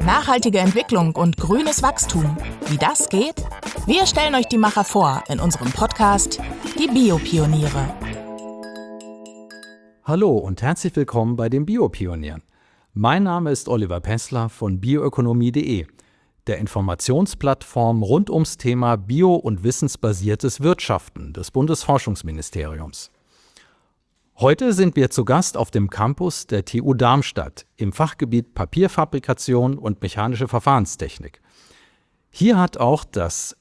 Nachhaltige Entwicklung und grünes Wachstum. Wie das geht? Wir stellen euch die Macher vor in unserem Podcast Die Biopioniere. Hallo und herzlich willkommen bei den Biopionieren. Mein Name ist Oliver Pessler von bioökonomie.de, der Informationsplattform rund ums Thema bio- und wissensbasiertes Wirtschaften des Bundesforschungsministeriums. Heute sind wir zu Gast auf dem Campus der TU Darmstadt im Fachgebiet Papierfabrikation und mechanische Verfahrenstechnik. Hier hat auch das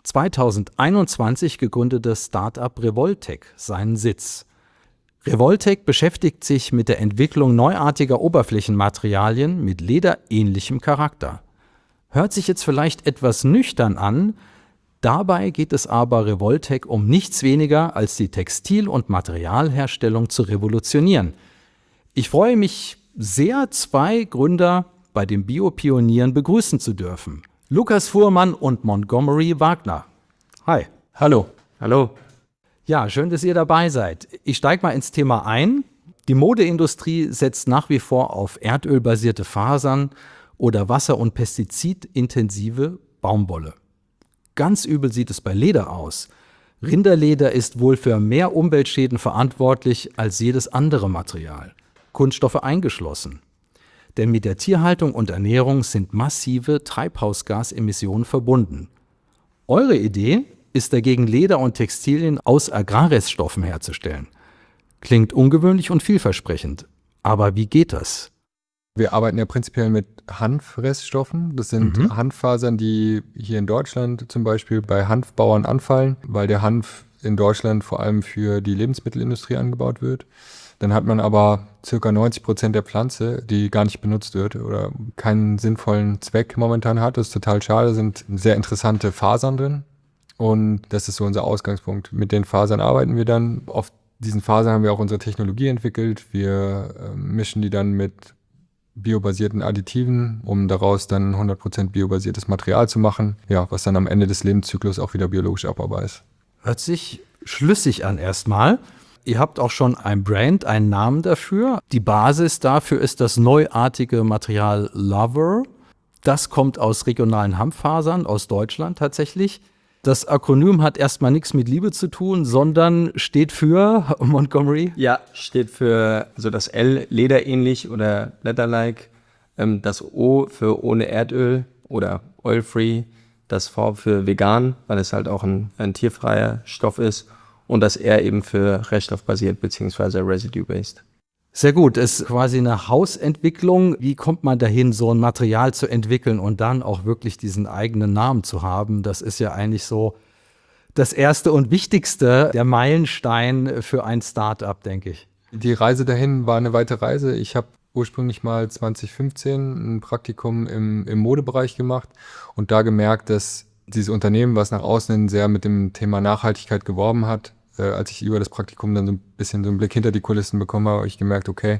2021 gegründete Start-up Revoltec seinen Sitz. Revoltec beschäftigt sich mit der Entwicklung neuartiger Oberflächenmaterialien mit lederähnlichem Charakter. Hört sich jetzt vielleicht etwas nüchtern an, dabei geht es aber Revoltec um nichts weniger als die Textil- und Materialherstellung zu revolutionieren. Ich freue mich sehr, zwei Gründer bei den Biopionieren begrüßen zu dürfen. Lukas Fuhrmann und Montgomery Wagner. Hi. Hallo. Hallo. Ja, schön, dass ihr dabei seid. Ich steige mal ins Thema ein. Die Modeindustrie setzt nach wie vor auf erdölbasierte Fasern oder wasser- und pestizidintensive Baumwolle. Ganz übel sieht es bei Leder aus. Rinderleder ist wohl für mehr Umweltschäden verantwortlich als jedes andere Material, Kunststoffe eingeschlossen. Denn mit der Tierhaltung und Ernährung sind massive Treibhausgasemissionen verbunden. Eure Idee ist dagegen, Leder und Textilien aus Agrarreststoffen herzustellen. Klingt ungewöhnlich und vielversprechend. Aber wie geht das? Wir arbeiten ja prinzipiell mit Hanfreststoffen. Das sind Hanffasern, die hier in Deutschland zum Beispiel bei Hanfbauern anfallen, weil der Hanf in Deutschland vor allem für die Lebensmittelindustrie angebaut wird. Dann hat man aber ca. 90% der Pflanze, die gar nicht benutzt wird oder keinen sinnvollen Zweck momentan hat. Das ist total schade, da sind sehr interessante Fasern drin. Und das ist so unser Ausgangspunkt. Mit den Fasern arbeiten wir dann. Auf diesen Fasern haben wir auch unsere Technologie entwickelt. Wir mischen die dann mit biobasierten Additiven, um daraus dann 100% biobasiertes Material zu machen, ja, was dann am Ende des Lebenszyklus auch wieder biologisch abbaubar ist. Hört sich schlüssig an erstmal. Ihr habt auch schon ein Brand, einen Namen dafür. Die Basis dafür ist das neuartige Material Lover. Das kommt aus regionalen Hanffasern aus Deutschland tatsächlich. Das Akronym hat erstmal nichts mit Liebe zu tun, sondern steht für Montgomery? Ja, steht für, also das L, lederähnlich oder leather-like, das O für ohne Erdöl oder oil-free, das V für vegan, weil es halt auch ein tierfreier Stoff ist und das R eben für reststoffbasiert bzw. residue-based. Sehr gut, es ist quasi eine Hausentwicklung. Wie kommt man dahin, so ein Material zu entwickeln und dann auch wirklich diesen eigenen Namen zu haben? Das ist ja eigentlich so das Erste und Wichtigste, der Meilenstein für ein Start-up, denke ich. Die Reise dahin war eine weite Reise. Ich habe ursprünglich mal 2015 ein Praktikum im Modebereich gemacht und da gemerkt, dass dieses Unternehmen, was nach außen hin sehr mit dem Thema Nachhaltigkeit geworben hat, als ich über das Praktikum dann so ein bisschen so einen Blick hinter die Kulissen bekommen habe, habe ich gemerkt, okay,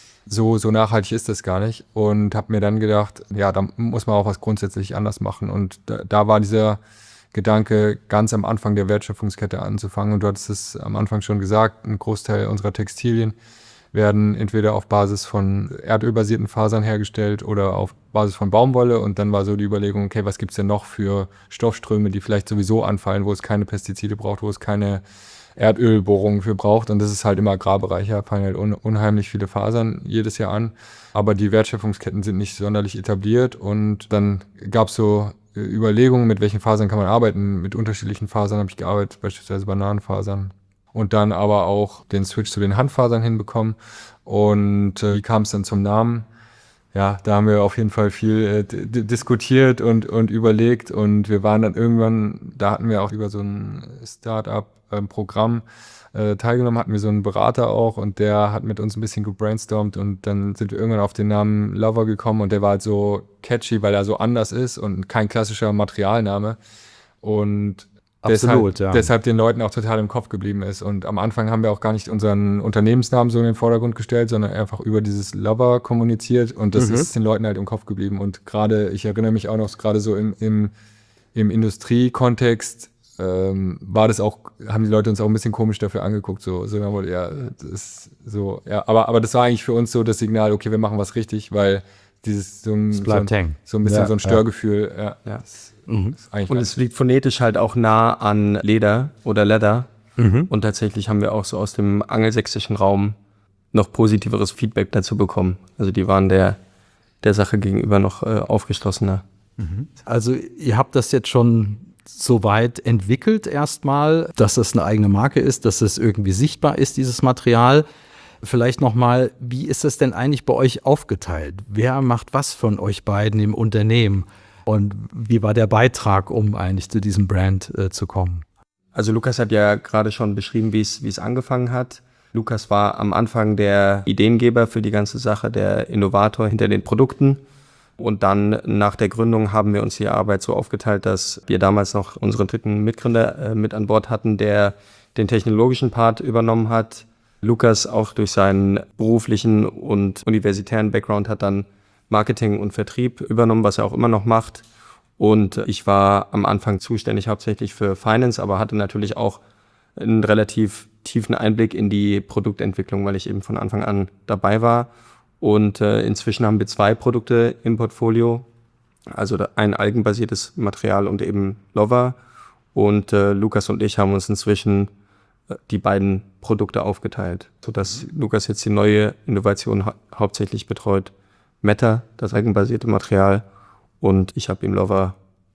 so nachhaltig ist das gar nicht. Und habe mir dann gedacht, ja, da muss man auch was grundsätzlich anders machen. Und da war dieser Gedanke, ganz am Anfang der Wertschöpfungskette anzufangen. Und du hattest es am Anfang schon gesagt, ein Großteil unserer Textilien werden entweder auf Basis von erdölbasierten Fasern hergestellt oder auf Basis von Baumwolle. Und dann war so die Überlegung, okay, was gibt's denn noch für Stoffströme, die vielleicht sowieso anfallen, wo es keine Pestizide braucht, wo es keine Erdölbohrungen für braucht. Und das ist halt im Agrarbereich, da fallen halt unheimlich viele Fasern jedes Jahr an. Aber die Wertschöpfungsketten sind nicht sonderlich etabliert. Und dann gab es so Überlegungen, mit welchen Fasern kann man arbeiten. Mit unterschiedlichen Fasern habe ich gearbeitet, beispielsweise Bananenfasern. Und dann aber auch den Switch zu den Hanffasern hinbekommen. Und wie kam es dann zum Namen? Ja, da haben wir auf jeden Fall viel diskutiert und überlegt. Und wir waren dann irgendwann, da hatten wir auch über so ein Start-up-Programm teilgenommen, hatten wir so einen Berater auch und der hat mit uns ein bisschen gebrainstormt und dann sind wir irgendwann auf den Namen Lover gekommen und der war halt so catchy, weil er so anders ist und kein klassischer Materialname. Und Absolut, deshalb den Leuten auch total im Kopf geblieben ist. Und am Anfang haben wir auch gar nicht unseren Unternehmensnamen so in den Vordergrund gestellt, sondern einfach über dieses Lover kommuniziert. Und das ist den Leuten halt im Kopf geblieben. Und gerade, ich erinnere mich auch noch, gerade so im Industriekontext war das auch, haben die Leute uns auch ein bisschen komisch dafür angeguckt. So ja, das ist so, ja, aber das war eigentlich für uns so das Signal, okay, wir machen was richtig, weil dieses Es bleibt hängen. So ein bisschen Ja, so ein Störgefühl. Ja. Ja. Das ist eigentlich Und es liegt phonetisch halt auch nah an Leder oder Leather. Und tatsächlich haben wir auch so aus dem angelsächsischen Raum noch positiveres Feedback dazu bekommen. Also die waren der Sache gegenüber noch aufgeschlossener. Also ihr habt das jetzt schon so weit entwickelt erstmal, dass es eine eigene Marke ist, dass es irgendwie sichtbar ist, dieses Material. Vielleicht nochmal, wie ist das denn eigentlich bei euch aufgeteilt? Wer macht was von euch beiden im Unternehmen? Und wie war der Beitrag, um eigentlich zu diesem Brand zu kommen? Also Lukas hat ja gerade schon beschrieben, wie es angefangen hat. Lukas war am Anfang der Ideengeber für die ganze Sache, der Innovator hinter den Produkten. Und dann nach der Gründung haben wir uns die Arbeit so aufgeteilt, dass wir damals noch unseren dritten Mitgründer mit an Bord hatten, der den technologischen Part übernommen hat. Lukas auch durch seinen beruflichen und universitären Background hat dann Marketing und Vertrieb übernommen, was er auch immer noch macht. Und ich war am Anfang zuständig hauptsächlich für Finance, aber hatte natürlich auch einen relativ tiefen Einblick in die Produktentwicklung, weil ich eben von Anfang an dabei war. Und inzwischen haben wir 2 Produkte im Portfolio, also ein algenbasiertes Material und eben Lover. Und Lukas und ich haben uns inzwischen die beiden Produkte aufgeteilt, sodass Lukas jetzt die neue Innovation hauptsächlich betreut. Meta, das algenbasierte Material, und ich habe ihm Lover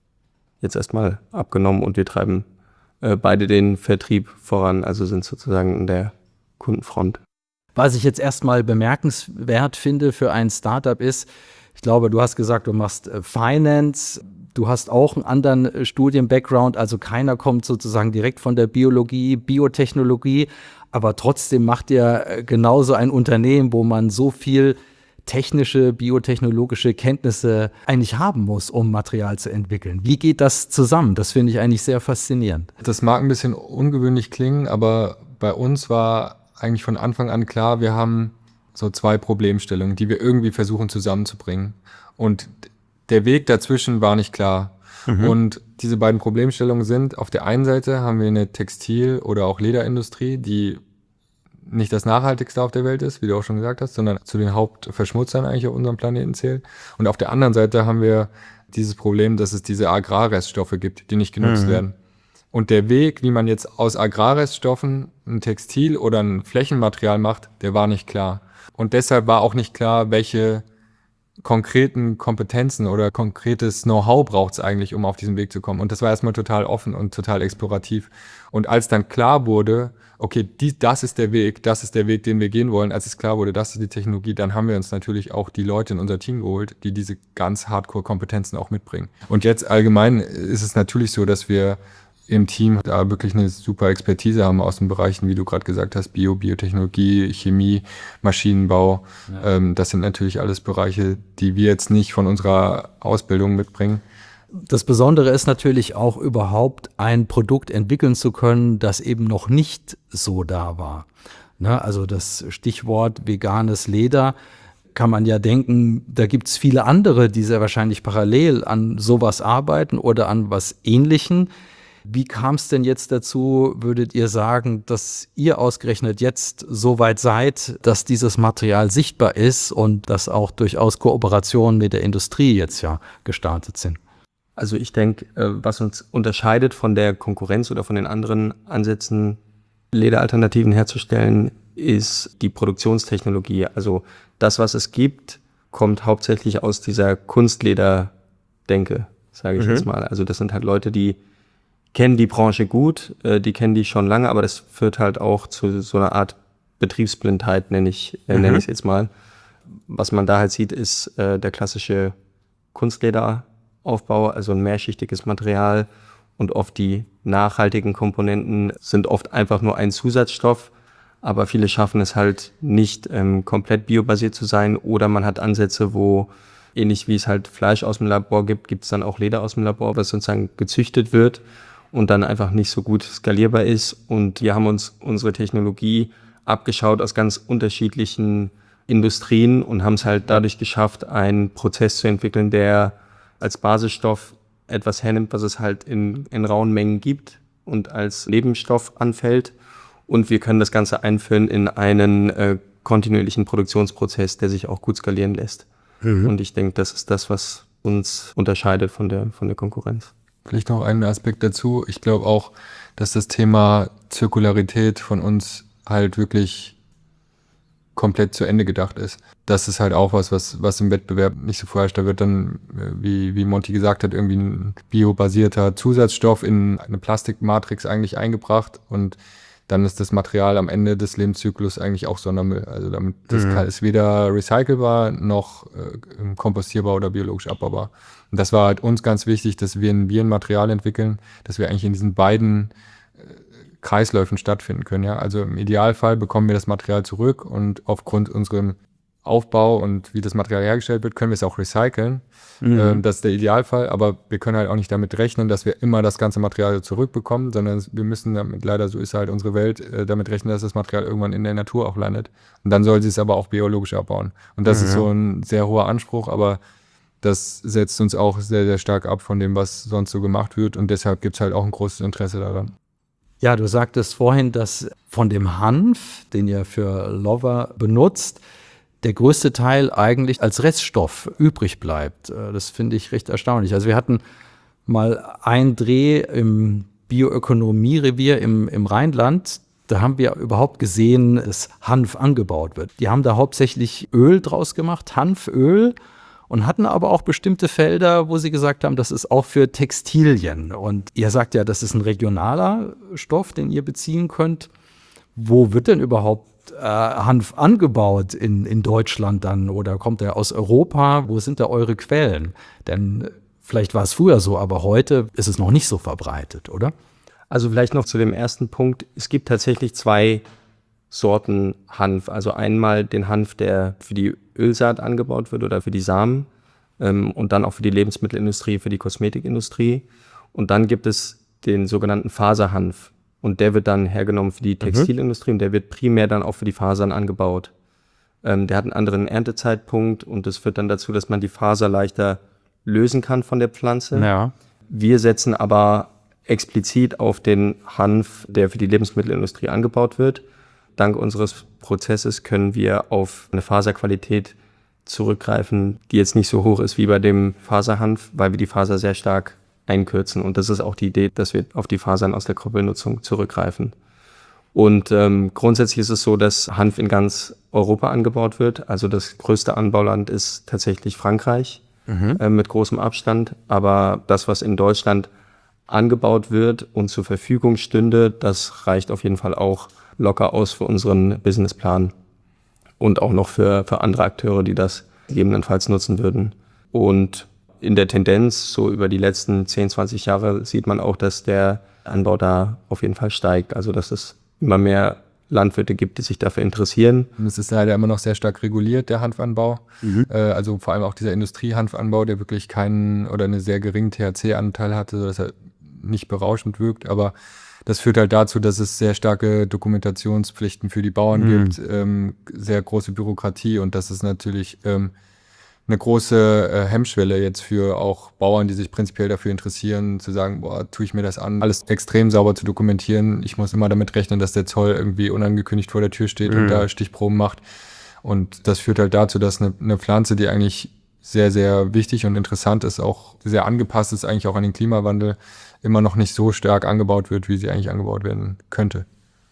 jetzt erstmal abgenommen und wir treiben beide den Vertrieb voran, also sind sozusagen in der Kundenfront. Was ich jetzt erstmal bemerkenswert finde für ein Startup ist, ich glaube, du hast gesagt, du machst Finance, du hast auch einen anderen Studien-Background, also keiner kommt sozusagen direkt von der Biologie, Biotechnologie, aber trotzdem macht ihr genauso ein Unternehmen, wo man so viel technische, biotechnologische Kenntnisse eigentlich haben muss, um Material zu entwickeln. Wie geht das zusammen? Das finde ich eigentlich sehr faszinierend. Das mag ein bisschen ungewöhnlich klingen, aber bei uns war eigentlich von Anfang an klar, wir haben so 2 Problemstellungen, die wir irgendwie versuchen zusammenzubringen. Und der Weg dazwischen war nicht klar. Und diese beiden Problemstellungen sind, auf der einen Seite haben wir eine Textil- oder auch Lederindustrie, die nicht das nachhaltigste auf der Welt ist, wie du auch schon gesagt hast, sondern zu den Hauptverschmutzern eigentlich auf unserem Planeten zählt. Und auf der anderen Seite haben wir dieses Problem, dass es diese Agrarreststoffe gibt, die nicht genutzt werden. Und der Weg, wie man jetzt aus Agrarreststoffen ein Textil oder ein Flächenmaterial macht, der war nicht klar. Und deshalb war auch nicht klar, welche konkreten Kompetenzen oder konkretes Know-how braucht es eigentlich, um auf diesen Weg zu kommen. Und das war erstmal total offen und total explorativ. Und als dann klar wurde, okay, das ist der Weg, den wir gehen wollen, als es klar wurde, das ist die Technologie, dann haben wir uns natürlich auch die Leute in unser Team geholt, die diese ganz Hardcore-Kompetenzen auch mitbringen. Und jetzt allgemein ist es natürlich so, dass wir im Team da wirklich eine super Expertise haben aus den Bereichen, wie du gerade gesagt hast, Biotechnologie, Chemie, Maschinenbau. Ja. Das sind natürlich alles Bereiche, die wir jetzt nicht von unserer Ausbildung mitbringen. Das Besondere ist natürlich auch überhaupt ein Produkt entwickeln zu können, das eben noch nicht so da war. Ne? Also das Stichwort veganes Leder, kann man ja denken, da gibt es viele andere, die sehr wahrscheinlich parallel an sowas arbeiten oder an was Ähnlichem. Wie kam es denn jetzt dazu, würdet ihr sagen, dass ihr ausgerechnet jetzt so weit seid, dass dieses Material sichtbar ist und dass auch durchaus Kooperationen mit der Industrie jetzt ja gestartet sind? Also ich denke, was uns unterscheidet von der Konkurrenz oder von den anderen Ansätzen, Lederalternativen herzustellen, ist die Produktionstechnologie. Also das, was es gibt, kommt hauptsächlich aus dieser Kunstleder-Denke, sage ich jetzt mal. Also das sind halt Leute, die kennen die Branche gut, die kennen die schon lange, aber das führt halt auch zu so einer Art Betriebsblindheit, nenne ich es jetzt mal. Was man da halt sieht, ist der klassische Kunstlederaufbau, also ein mehrschichtiges Material, und oft die nachhaltigen Komponenten sind oft einfach nur ein Zusatzstoff, aber viele schaffen es halt nicht komplett biobasiert zu sein, oder man hat Ansätze, wo ähnlich wie es halt Fleisch aus dem Labor gibt es dann auch Leder aus dem Labor, was sozusagen gezüchtet wird und dann einfach nicht so gut skalierbar ist. Und wir haben uns unsere Technologie abgeschaut aus ganz unterschiedlichen Industrien und haben es halt dadurch geschafft, einen Prozess zu entwickeln, der als Basisstoff etwas hernimmt, was es halt in rauen Mengen gibt und als Nebenstoff anfällt. Und wir können das Ganze einführen in einen kontinuierlichen Produktionsprozess, der sich auch gut skalieren lässt. Und ich denke, das ist das, was uns unterscheidet von der Konkurrenz. Vielleicht noch einen Aspekt dazu. Ich glaube auch, dass das Thema Zirkularität von uns halt wirklich komplett zu Ende gedacht ist. Das ist halt auch was im Wettbewerb nicht so vorherrscht. Da wird dann, wie Monty gesagt hat, irgendwie ein biobasierter Zusatzstoff in eine Plastikmatrix eigentlich eingebracht und dann ist das Material am Ende des Lebenszyklus eigentlich auch Sondermüll. Also das ist weder recycelbar noch kompostierbar oder biologisch abbaubar. Und das war halt uns ganz wichtig, dass wir ein Material entwickeln, dass wir eigentlich in diesen beiden Kreisläufen stattfinden können. Ja? Also im Idealfall bekommen wir das Material zurück und aufgrund unserem Aufbau und wie das Material hergestellt wird, können wir es auch recyceln. Das ist der Idealfall, aber wir können halt auch nicht damit rechnen, dass wir immer das ganze Material zurückbekommen, sondern wir müssen damit, leider so ist halt unsere Welt, damit rechnen, dass das Material irgendwann in der Natur auch landet. Und dann soll sie es aber auch biologisch abbauen. Und das ist so ein sehr hoher Anspruch, aber das setzt uns auch sehr, sehr stark ab von dem, was sonst so gemacht wird und deshalb gibt es halt auch ein großes Interesse daran. Ja, du sagtest vorhin, dass von dem Hanf, den ihr für Lover benutzt, der größte Teil eigentlich als Reststoff übrig bleibt. Das finde ich recht erstaunlich. Also wir hatten mal einen Dreh im Bioökonomie-Revier im Rheinland. Da haben wir überhaupt gesehen, dass Hanf angebaut wird. Die haben da hauptsächlich Öl draus gemacht, Hanföl, und hatten aber auch bestimmte Felder, wo sie gesagt haben, das ist auch für Textilien. Und ihr sagt ja, das ist ein regionaler Stoff, den ihr beziehen könnt. Wo wird denn überhaupt Hanf angebaut in Deutschland dann oder kommt er aus Europa? Wo sind da eure Quellen? Denn vielleicht war es früher so, aber heute ist es noch nicht so verbreitet, oder? Also vielleicht noch zu dem ersten Punkt. Es gibt tatsächlich 2 Sorten Hanf. Also einmal den Hanf, der für die Ölsaat angebaut wird oder für die Samen und dann auch für die Lebensmittelindustrie, für die Kosmetikindustrie. Und dann gibt es den sogenannten Faserhanf. Und der wird dann hergenommen für die Textilindustrie und der wird primär dann auch für die Fasern angebaut. Der hat einen anderen Erntezeitpunkt und das führt dann dazu, dass man die Faser leichter lösen kann von der Pflanze. Ja. Wir setzen aber explizit auf den Hanf, der für die Lebensmittelindustrie angebaut wird. Dank unseres Prozesses können wir auf eine Faserqualität zurückgreifen, die jetzt nicht so hoch ist wie bei dem Faserhanf, weil wir die Faser sehr stark einkürzen. Und das ist auch die Idee, dass wir auf die Fasern aus der Koppelnutzung zurückgreifen. Und grundsätzlich ist es so, dass Hanf in ganz Europa angebaut wird. Also das größte Anbauland ist tatsächlich Frankreich mit großem Abstand. Aber das, was in Deutschland angebaut wird und zur Verfügung stünde, das reicht auf jeden Fall auch locker aus für unseren Businessplan und auch noch für andere Akteure, die das gegebenenfalls nutzen würden. Und in der Tendenz, so über die letzten 10, 20 Jahre, sieht man auch, dass der Anbau da auf jeden Fall steigt. Also dass es immer mehr Landwirte gibt, die sich dafür interessieren. Und es ist leider immer noch sehr stark reguliert, der Hanfanbau. Also vor allem auch dieser Industriehanfanbau, der wirklich keinen oder einen sehr geringen THC-Anteil hatte, sodass er nicht berauschend wirkt. Aber das führt halt dazu, dass es sehr starke Dokumentationspflichten für die Bauern gibt, sehr große Bürokratie und das ist natürlich eine große Hemmschwelle jetzt für auch Bauern, die sich prinzipiell dafür interessieren, zu sagen, boah, tue ich mir das an, alles extrem sauber zu dokumentieren. Ich muss immer damit rechnen, dass der Zoll irgendwie unangekündigt vor der Tür steht und da Stichproben macht. Und das führt halt dazu, dass eine Pflanze, die eigentlich sehr, sehr wichtig und interessant ist, auch sehr angepasst ist eigentlich auch an den Klimawandel, immer noch nicht so stark angebaut wird, wie sie eigentlich angebaut werden könnte.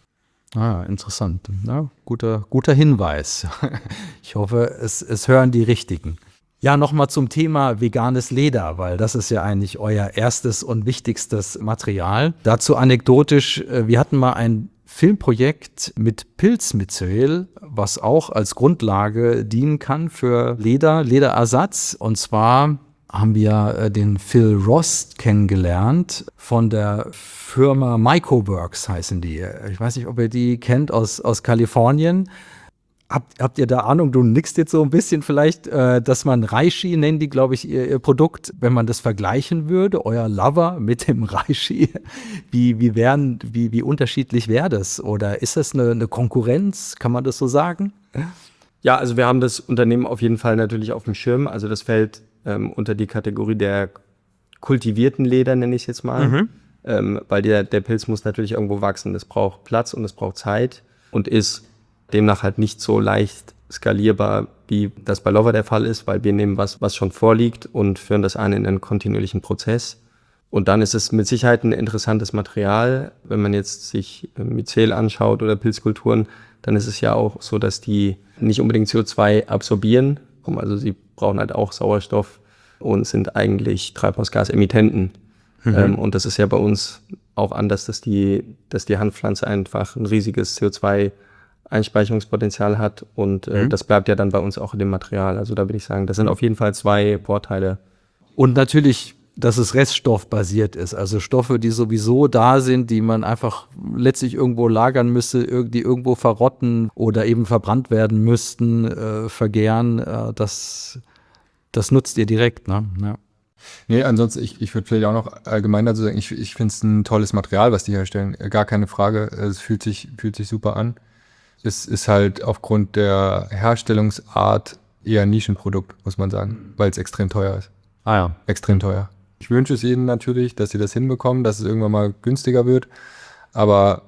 Ah, interessant. Ja, guter Hinweis. Ich hoffe, es hören die Richtigen. Ja, nochmal zum Thema veganes Leder, weil das ist ja eigentlich euer erstes und wichtigstes Material. Dazu anekdotisch, wir hatten mal ein Filmprojekt mit Pilzmyzel, was auch als Grundlage dienen kann für Lederersatz. Und zwar haben wir den Phil Rost kennengelernt von der Firma Mycoworks heißen die. Ich weiß nicht, ob ihr die kennt aus Kalifornien. Habt ihr da Ahnung? Du nickst jetzt so ein bisschen vielleicht, dass man Reishi, nennen die, glaube ich, ihr Produkt, wenn man das vergleichen würde, euer Lover mit dem Reishi, wie unterschiedlich wäre das? Oder ist das eine Konkurrenz? Kann man das so sagen? Ja, also wir haben das Unternehmen auf jeden Fall natürlich auf dem Schirm. Also das fällt unter die Kategorie der kultivierten Leder, nenne ich es jetzt mal. Weil der Pilz muss natürlich irgendwo wachsen. Das braucht Platz und es braucht Zeit und ist demnach halt nicht so leicht skalierbar, wie das bei Lover der Fall ist, weil wir nehmen was schon vorliegt und führen das ein in einen kontinuierlichen Prozess. Und dann ist es mit Sicherheit ein interessantes Material. Wenn man jetzt sich Myzel anschaut oder Pilzkulturen, dann ist es ja auch so, dass die nicht unbedingt CO2 absorbieren. Also sie brauchen halt auch Sauerstoff und sind eigentlich Treibhausgasemittenten. Und das ist ja bei uns auch anders, dass die Hanfpflanze einfach ein riesiges CO2-Einspeicherungspotenzial hat. Und das bleibt ja dann bei uns auch in dem Material. Also da würde ich sagen, das sind auf jeden Fall 2 Vorteile. Und natürlich, dass es reststoffbasiert ist, also Stoffe, die sowieso da sind, die man einfach letztlich irgendwo lagern müsste, die irgendwo verrotten oder eben verbrannt werden müssten, vergären, das nutzt ihr direkt, ne? Ja. Nee, ansonsten, ich würde vielleicht auch noch allgemein dazu sagen, ich finde es ein tolles Material, was die herstellen, gar keine Frage, es fühlt sich super an. Es ist halt aufgrund der Herstellungsart eher ein Nischenprodukt, muss man sagen, weil es extrem teuer ist. Ah ja. Extrem teuer. Ich wünsche es ihnen natürlich, dass sie das hinbekommen, dass es irgendwann mal günstiger wird. Aber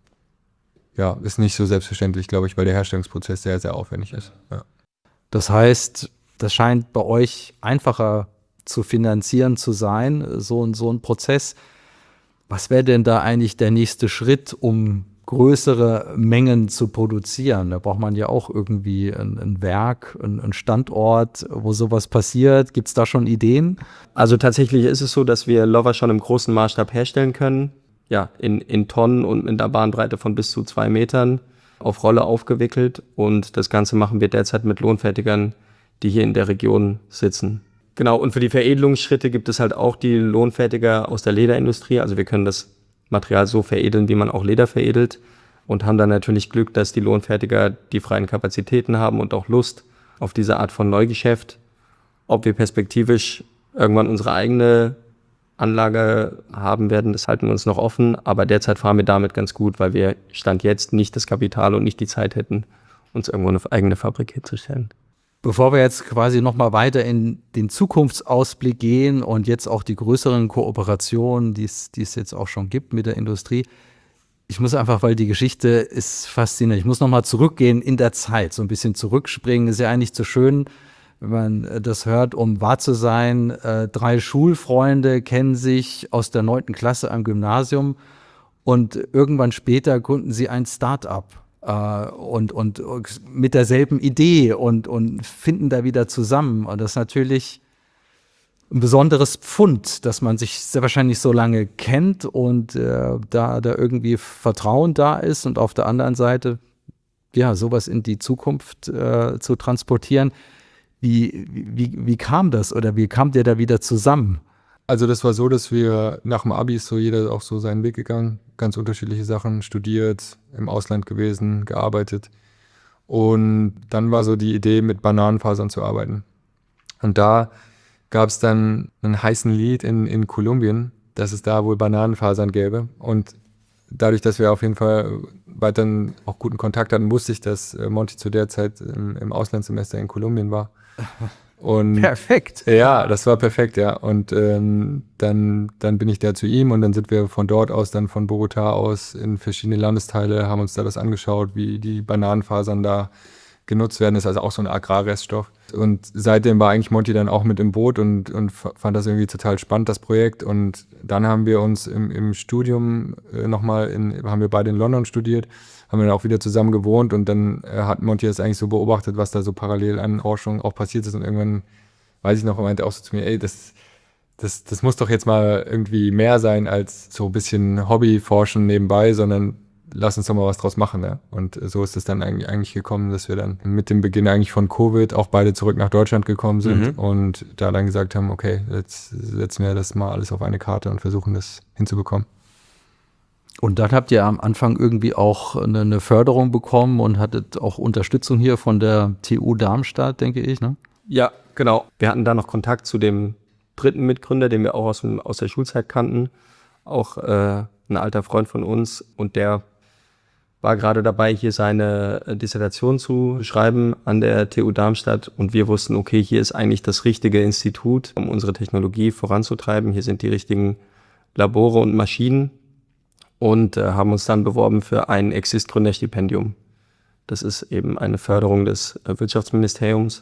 ja, ist nicht so selbstverständlich, glaube ich, weil der Herstellungsprozess sehr, sehr aufwendig ist. Ja. Das heißt, das scheint bei euch einfacher zu finanzieren zu sein, so ein Prozess. Was wäre denn da eigentlich der nächste Schritt, um größere Mengen zu produzieren? Da braucht man ja auch irgendwie ein Werk, einen Standort, wo sowas passiert. Gibt es da schon Ideen? Also tatsächlich ist es so, dass wir Lover schon im großen Maßstab herstellen können. Ja, in Tonnen und mit einer Bahnbreite von bis zu 2 Metern auf Rolle aufgewickelt. Und das Ganze machen wir derzeit mit Lohnfertigern, die hier in der Region sitzen. Genau, und für die Veredelungsschritte gibt es halt auch die Lohnfertiger aus der Lederindustrie. Also wir können das Material so veredeln, wie man auch Leder veredelt, und haben dann natürlich Glück, dass die Lohnfertiger die freien Kapazitäten haben und auch Lust auf diese Art von Neugeschäft. Ob wir perspektivisch irgendwann unsere eigene Anlage haben werden, das halten wir uns noch offen, aber derzeit fahren wir damit ganz gut, weil wir Stand jetzt nicht das Kapital und nicht die Zeit hätten, uns irgendwo eine eigene Fabrik hinzustellen. Bevor wir jetzt quasi nochmal weiter in den Zukunftsausblick gehen und jetzt auch die größeren Kooperationen, die es jetzt auch schon gibt mit der Industrie, ich muss einfach, weil die Geschichte ist faszinierend, ich muss nochmal zurückgehen in der Zeit, so ein bisschen zurückspringen. Ist ja eigentlich so schön, wenn man das hört, um wahr zu sein. 3 Schulfreunde kennen sich aus der 9. Klasse am Gymnasium und irgendwann später gründen sie ein Start-up. Und mit derselben Idee und finden da wieder zusammen. Und das ist natürlich ein besonderes Pfund, dass man sich sehr wahrscheinlich so lange kennt und da irgendwie Vertrauen da ist und auf der anderen Seite ja sowas in die Zukunft zu transportieren. Wie kam das oder wie kamt ihr da wieder zusammen? Also das war so, dass wir nach dem Abi ist so jeder auch so seinen Weg gegangen, ganz unterschiedliche Sachen studiert, im Ausland gewesen, gearbeitet. Und dann war so die Idee, mit Bananenfasern zu arbeiten. Und da gab es dann einen heißen Lied in Kolumbien, dass es da wohl Bananenfasern gäbe. Und dadurch, dass wir auf jeden Fall weiterhin auch guten Kontakt hatten, wusste ich, dass Monty zu der Zeit im Auslandssemester in Kolumbien war. Und perfekt. Ja, das war perfekt, ja. Und dann bin ich da zu ihm und dann sind wir von dort aus, dann von Bogotá aus in verschiedene Landesteile, haben uns da das angeschaut, wie die Bananenfasern da genutzt werden. Das ist also auch so ein Agrarreststoff. Und seitdem war eigentlich Monty dann auch mit im Boot und fand das irgendwie total spannend, das Projekt. Und dann haben wir uns im Studium haben wir beide in London studiert, haben dann auch wieder zusammen gewohnt und dann hat Monty das eigentlich so beobachtet, was da so parallel an Forschung auch passiert ist und irgendwann, weiß ich noch, er meinte auch so zu mir, ey, das muss doch jetzt mal irgendwie mehr sein als so ein bisschen Hobbyforschen nebenbei, sondern lass uns doch mal was draus machen. Ja? Und so ist es dann eigentlich gekommen, dass wir dann mit dem Beginn eigentlich von Covid auch beide zurück nach Deutschland gekommen sind und da dann gesagt haben, okay, jetzt setzen wir das mal alles auf eine Karte und versuchen das hinzubekommen. Und dann habt ihr am Anfang irgendwie auch eine Förderung bekommen und hattet auch Unterstützung hier von der TU Darmstadt, denke ich, ne? Ja, genau. Wir hatten da noch Kontakt zu dem 3. Mitgründer, den wir auch aus der Schulzeit kannten. Auch ein alter Freund von uns. Und der war gerade dabei, hier seine Dissertation zu schreiben an der TU Darmstadt. Und wir wussten, okay, hier ist eigentlich das richtige Institut, um unsere Technologie voranzutreiben. Hier sind die richtigen Labore und Maschinen. Und haben uns dann beworben für ein Exist-Gründerstipendium. Das ist eben eine Förderung des Wirtschaftsministeriums,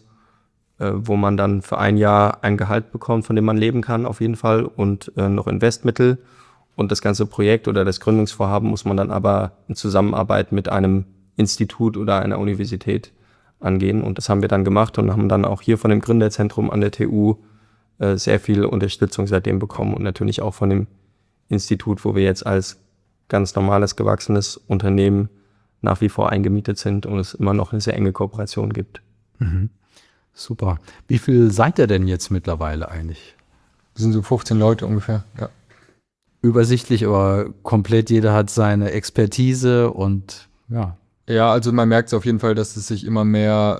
wo man dann für ein Jahr ein Gehalt bekommt, von dem man leben kann auf jeden Fall und noch Investmittel. Und das ganze Projekt oder das Gründungsvorhaben muss man dann aber in Zusammenarbeit mit einem Institut oder einer Universität angehen. Und das haben wir dann gemacht und haben dann auch hier von dem Gründerzentrum an der TU sehr viel Unterstützung seitdem bekommen und natürlich auch von dem Institut, wo wir jetzt als ganz normales, gewachsenes Unternehmen nach wie vor eingemietet sind und es immer noch eine sehr enge Kooperation gibt. Mhm. Super. Wie viel seid ihr denn jetzt mittlerweile eigentlich? Wir sind so 15 Leute ungefähr, ja. Übersichtlich, aber komplett jeder hat seine Expertise und ja. Ja, also man merkt es auf jeden Fall, dass es sich immer mehr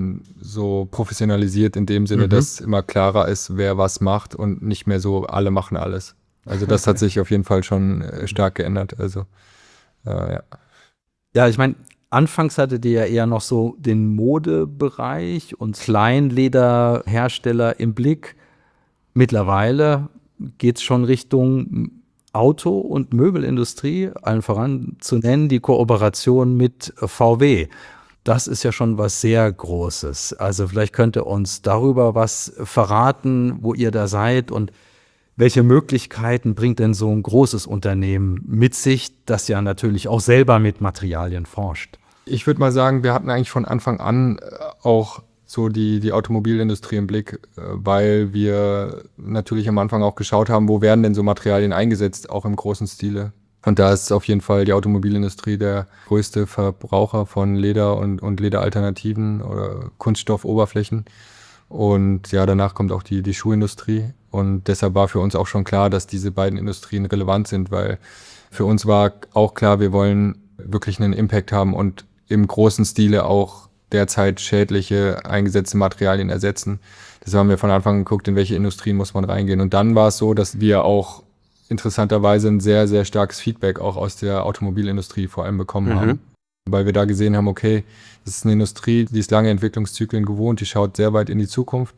so professionalisiert in dem Sinne, dass immer klarer ist, wer was macht und nicht mehr so, alle machen alles. Also das hat sich auf jeden Fall schon stark geändert. Also ja. Ja, ich meine, anfangs hattet ihr ja eher noch so den Modebereich und Kleinlederhersteller im Blick. Mittlerweile geht es schon Richtung Auto- und Möbelindustrie, allen voran zu nennen, die Kooperation mit VW. Das ist ja schon was sehr Großes. Also vielleicht könnt ihr uns darüber was verraten, wo ihr da seid und welche Möglichkeiten bringt denn so ein großes Unternehmen mit sich, das ja natürlich auch selber mit Materialien forscht? Ich würde mal sagen, wir hatten eigentlich von Anfang an auch so die Automobilindustrie im Blick, weil wir natürlich am Anfang auch geschaut haben, wo werden denn so Materialien eingesetzt, auch im großen Stile. Und da ist auf jeden Fall die Automobilindustrie der größte Verbraucher von Leder und Lederalternativen oder Kunststoffoberflächen. Und ja, danach kommt auch die Schuhindustrie. Und deshalb war für uns auch schon klar, dass diese beiden Industrien relevant sind, weil für uns war auch klar, wir wollen wirklich einen Impact haben und im großen Stile auch derzeit schädliche eingesetzte Materialien ersetzen. Deshalb haben wir von Anfang an geguckt, in welche Industrien muss man reingehen. Und dann war es so, dass wir auch interessanterweise ein sehr, sehr starkes Feedback auch aus der Automobilindustrie vor allem bekommen haben. Weil wir da gesehen haben, okay, das ist eine Industrie, die ist lange Entwicklungszyklen gewohnt, die schaut sehr weit in die Zukunft.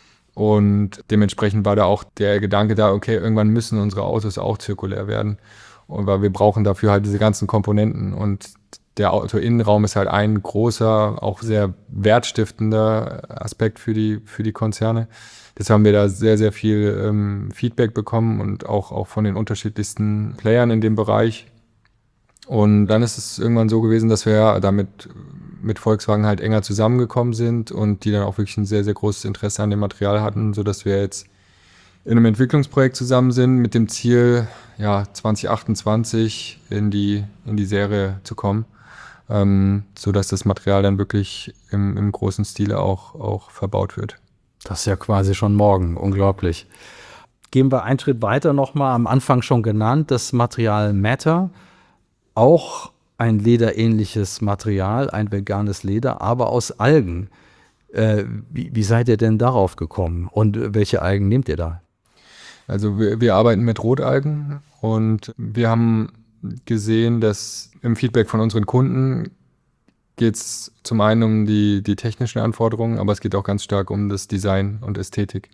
Und dementsprechend war da auch der Gedanke da, okay, irgendwann müssen unsere Autos auch zirkulär werden. Und weil wir brauchen dafür halt diese ganzen Komponenten. Und der Autoinnenraum ist halt ein großer, auch sehr wertstiftender Aspekt für die Konzerne. Deshalb haben wir da sehr, sehr viel Feedback bekommen und auch von den unterschiedlichsten Playern in dem Bereich. Und dann ist es irgendwann so gewesen, dass wir damit mit Volkswagen halt enger zusammengekommen sind und die dann auch wirklich ein sehr, sehr großes Interesse an dem Material hatten, sodass wir jetzt in einem Entwicklungsprojekt zusammen sind mit dem Ziel, ja, 2028 in die Serie zu kommen, sodass das Material dann wirklich im großen Stile auch verbaut wird. Das ist ja quasi schon morgen, unglaublich. Gehen wir einen Schritt weiter nochmal, am Anfang schon genannt, das Material Matter. Auch ein lederähnliches Material, ein veganes Leder, aber aus Algen. Wie seid ihr denn darauf gekommen und welche Algen nehmt ihr da? Also wir arbeiten mit Rotalgen und wir haben gesehen, dass im Feedback von unseren Kunden geht es zum einen um die technischen Anforderungen, aber es geht auch ganz stark um das Design und Ästhetik.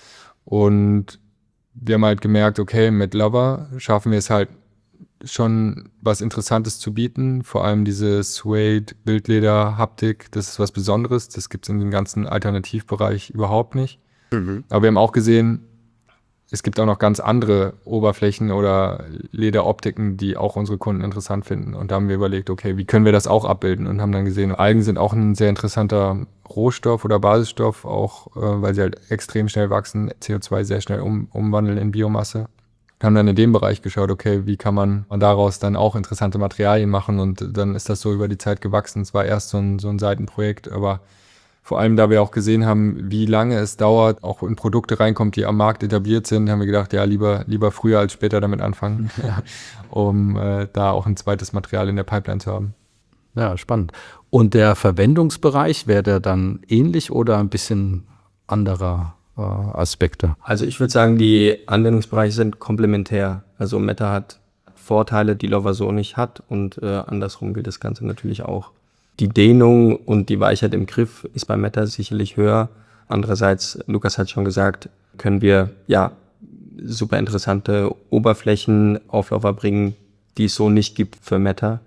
Und wir haben halt gemerkt, okay, mit Lover schaffen wir es halt schon was Interessantes zu bieten, vor allem diese Suede, Wildleder, Haptik, das ist was Besonderes, das gibt es in dem ganzen Alternativbereich überhaupt nicht. Aber wir haben auch gesehen, es gibt auch noch ganz andere Oberflächen oder Lederoptiken, die auch unsere Kunden interessant finden. Und da haben wir überlegt, okay, wie können wir das auch abbilden? Und haben dann gesehen, Algen sind auch ein sehr interessanter Rohstoff oder Basisstoff, auch weil sie halt extrem schnell wachsen, CO2 sehr schnell umwandeln in Biomasse. Haben dann in dem Bereich geschaut, okay, wie kann man daraus dann auch interessante Materialien machen? Und dann ist das so über die Zeit gewachsen. Es war erst so ein Seitenprojekt, aber vor allem, da wir auch gesehen haben, wie lange es dauert, auch in Produkte reinkommt, die am Markt etabliert sind, haben wir gedacht, ja, lieber früher als später damit anfangen, um da auch ein zweites Material in der Pipeline zu haben. Ja, spannend. Und der Verwendungsbereich, wäre der dann ähnlich oder ein bisschen anderer Aspekte? Also ich würde sagen, die Anwendungsbereiche sind komplementär. Also Matter hat Vorteile, die Lover so nicht hat und andersrum gilt das Ganze natürlich auch. Die Dehnung und die Weichheit im Griff ist bei Matter sicherlich höher. Andererseits, Lukas hat schon gesagt, können wir ja super interessante Oberflächen auf Lover bringen, die es so nicht gibt für Matter.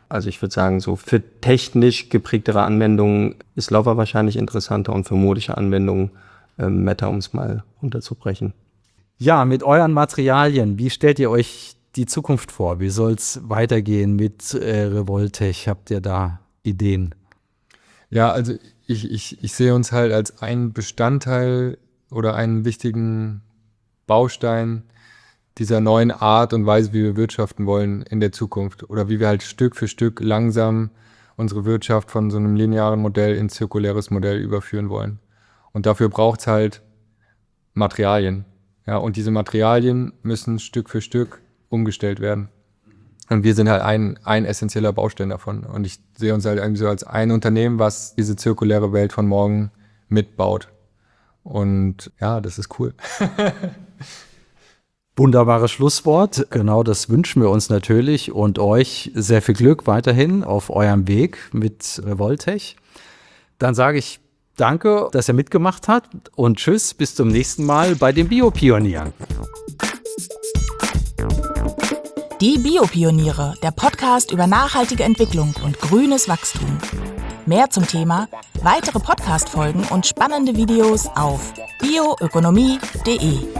Also ich würde sagen, so für technisch geprägtere Anwendungen ist Lover wahrscheinlich interessanter und für modische Anwendungen Matter, um es mal runterzubrechen. Ja, mit euren Materialien, wie stellt ihr euch die Zukunft vor? Wie soll es weitergehen mit Revoltech? Habt ihr da Ideen? Ja, also ich sehe uns halt als einen Bestandteil oder einen wichtigen Baustein dieser neuen Art und Weise, wie wir wirtschaften wollen in der Zukunft. Oder wie wir halt Stück für Stück langsam unsere Wirtschaft von so einem linearen Modell in zirkuläres Modell überführen wollen. Und dafür braucht es halt Materialien. Ja, und diese Materialien müssen Stück für Stück umgestellt werden. Und wir sind halt ein essentieller Baustein davon. Und ich sehe uns halt irgendwie so als ein Unternehmen, was diese zirkuläre Welt von morgen mitbaut. Und ja, das ist cool. Wunderbares Schlusswort. Genau, das wünschen wir uns natürlich und euch sehr viel Glück weiterhin auf eurem Weg mit Revoltech. Dann sage ich danke, dass ihr mitgemacht habt und tschüss, bis zum nächsten Mal bei den Biopionieren. Die Biopioniere, der Podcast über nachhaltige Entwicklung und grünes Wachstum. Mehr zum Thema, weitere Podcast-Folgen und spannende Videos auf bioökonomie.de.